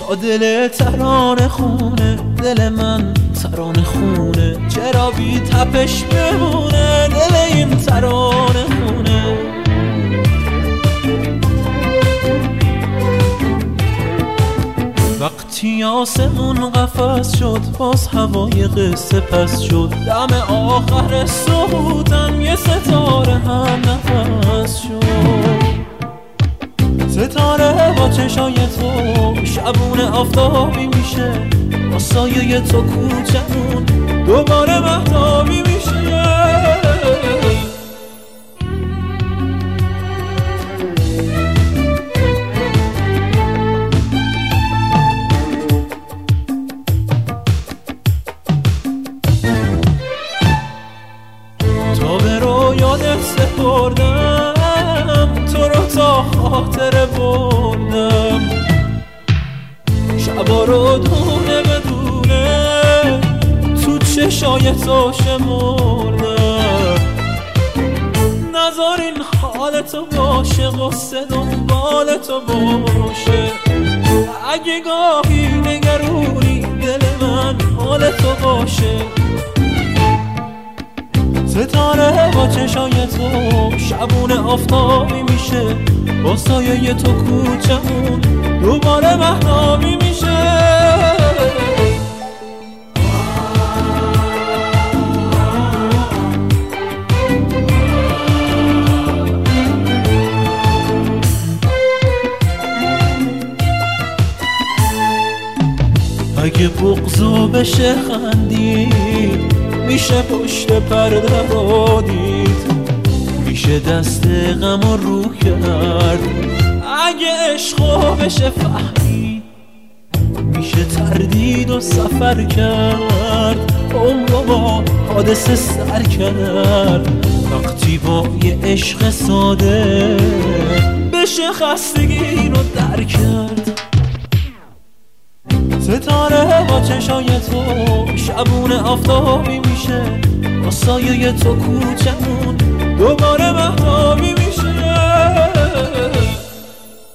تا دل ترانه خونه، دل من ترانه خونه، چرا بی تپش بمونه دل این ترانه خونه. وقتی آسمون قفس شد باز هوای قصه پس شد، دم آخر صبحوتم یه ستاره هم نفس شد. ستاره با چشای تو شبونه آفتابی میشه، با سایه تو کوچمون دوباره مهتابی میشه. تا به رویات سپردم تو رو تا خاطره بردم، شبا رو دونه بدونه تو چشای تو شمردم. نذار این حال تو باشه قصه دنبال تو باشه، اگه گاهی نگرونی دل من حال تو باشه. ستاره با چشای تو شبونه آفتابی میشه، با سایه تو کوچمون دوباره مهتابی میشه. اگه بغضو بشه خندید، میشه پشت پرده رو دید، میشه دست غم رو کرد. اگه عشقو بشه فهمید، میشه تردید و سفر کرد، عمرو با حادثه سر کرد. وقتی با یه عشق ساده بشه خستگی رو در کرد. ستاره با چشای تو شبونه آفتابی میشه، با سایه تو کوچمون دوباره مهتابی میشه.